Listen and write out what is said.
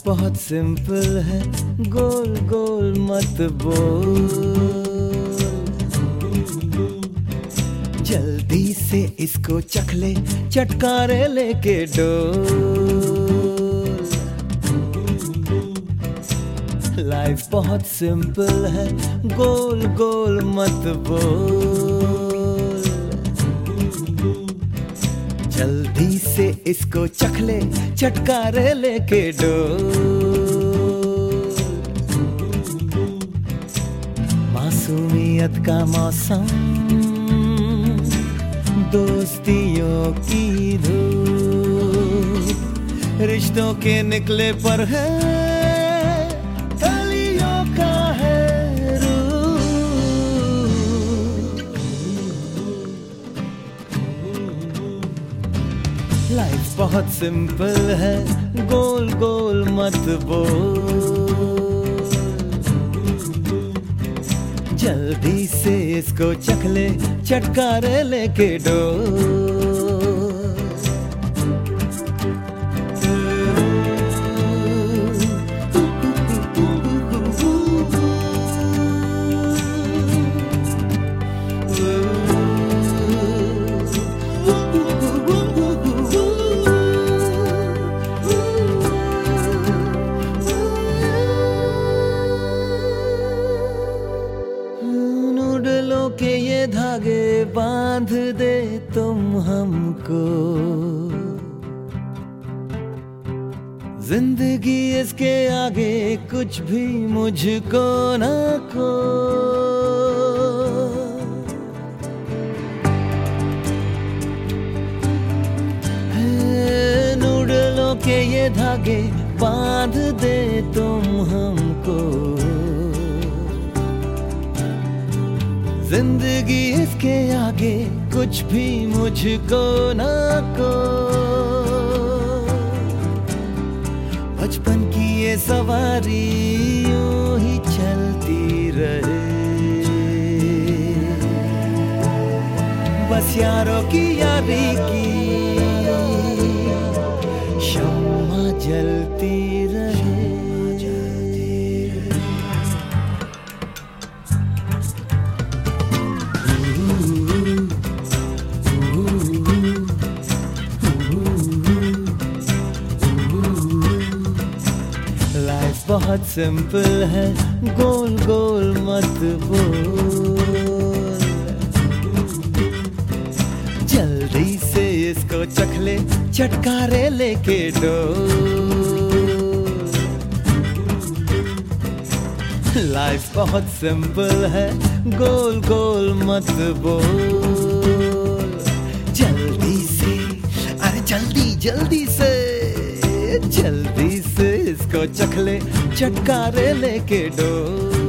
बहुत सिंपल है, गोल गोल मत बोल, जल्दी से इसको चख ले, चटकारे लेके डोल। लाइफ बहुत सिंपल है, गोल गोल मत बोल, जल्दी से इसको चख ले, चटकारे लेके डोल। मासूमियत का मौसम, दोस्तियों की धूप, रिश्तों के निकले पर है, कलियों का है रूप। लाइफ बहुत सिंपल है, गोल गोल मत बोल, जल्दी से इसको चख ले, चटकारे लेके डोल। नूडलों के ये धागे बांध दे तुम हमको, जिंदगी इसके आगे कुछ भी मुझको ना को। नूडलों के ये धागे बांध दे तुम हमको, जिंदगी इसके आगे कुछ भी मुझको ना को। बचपन की ये सवारी यूं ही चलती रहे, बस यारों की यारी की शम्मा जलती रहे। लाइफ बहुत सिंपल है, गोल गोल मत बोल, जल्दी से इसको चख ले, चटकारे लेके डोल। लाइफ बहुत सिंपल है, गोल गोल मत बोल, जल्दी से, अरे जल्दी जल्दी से, जल्दी से इसको चख ले, चटकारे लेके डोल।